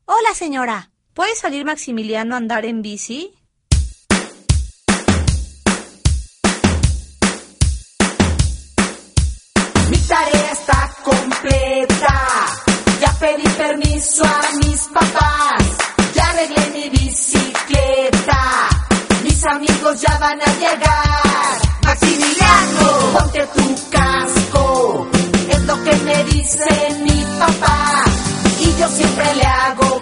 Hola, señora. ¿Puede salir Maximiliano a andar en bici? Mi tarea está completa. Ya pedí permiso a mis papás. Ya arreglé mi bicicleta. Mis amigos ya van a llegar. Maximiliano, ponte tu casco. Es lo que me dice mi papá. Y yo siempre le hago